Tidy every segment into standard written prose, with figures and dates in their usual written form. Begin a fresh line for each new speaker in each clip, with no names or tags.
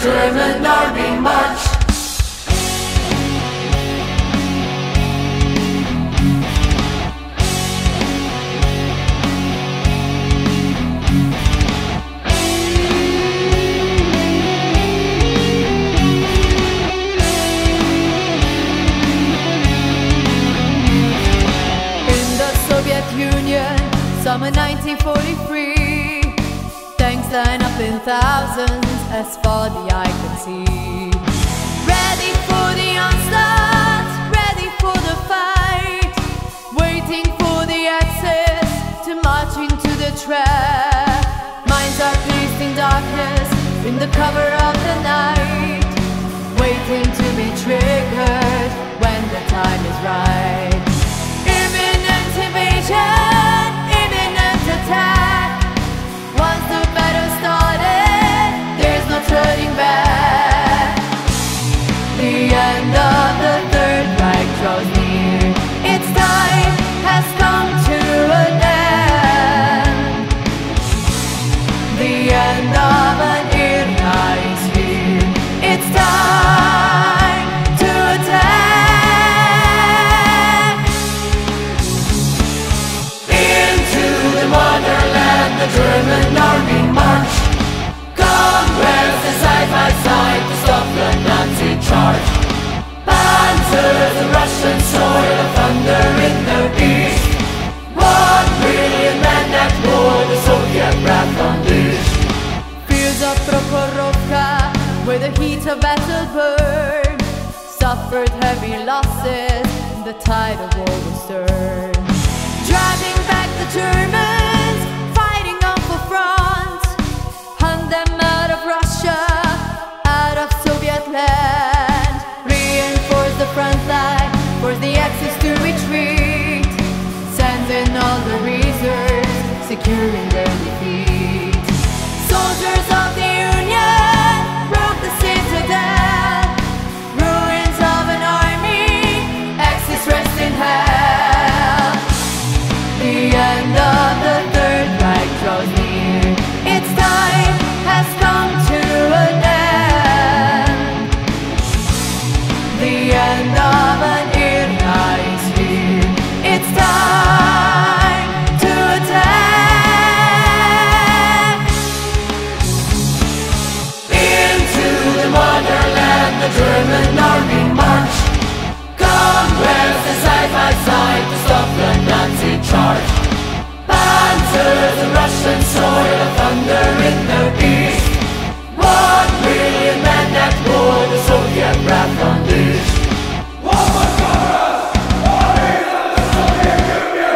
German army march.
Union, summer 1943. Tanks line up in thousands as far the eye can see. Ready for the onslaught, ready for the fight, waiting for the access to march into the trap. Minds are placed in darkness, in the cover of the night, waiting to be triggered when the time is right. Imminent attack. Once the battle started, there's no turning back. The end of the Third Reich draws near. Its time has come to an end. The end of an era is here. It's time to attack. The German army march. Congress is side by side to stop the Nazi charge. Panzers and Russian soil of thunder in the east. 1 million men at war, the Soviet wrath unleashed. Fields of Prokhorovka, where the heat of battle burned, suffered heavy losses, the tide of war was turned. Driving back the Germans, fighting on for front, hunt them out of Russia, out of Soviet land. Reinforce the front line, force the Axis to retreat, send in all the reserves, securing their defeat. Soldiers of the Union broke the citadel, ruins of an army, Axis rest in hell. The end of the Third Reich draws near. Its time has come to an end. The end of an era is here. It's time to attack. Into the motherland, the German army march. Congress is side by side to stop the Nazi charge. Panzers and Russian soil of thunder in the east. 1 million men at war, the Soviet wrath unleashed. One more chorus! Glory to the Soviet Union!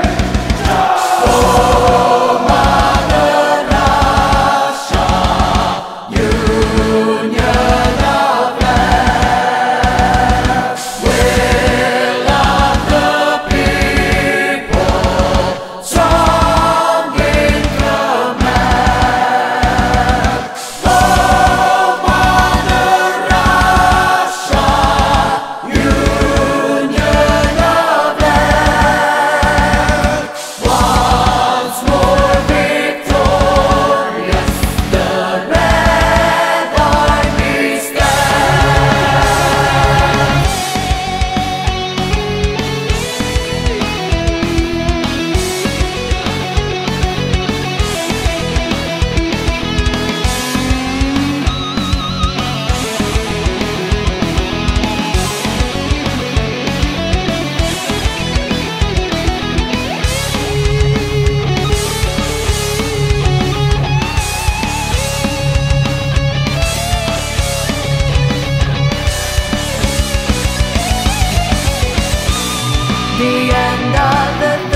Oh, Mother Russia, Union of lands, will of the people, strong in command. Oh, Mother Russia, Union of lands, once more victorious, the Red Army stands. The end of the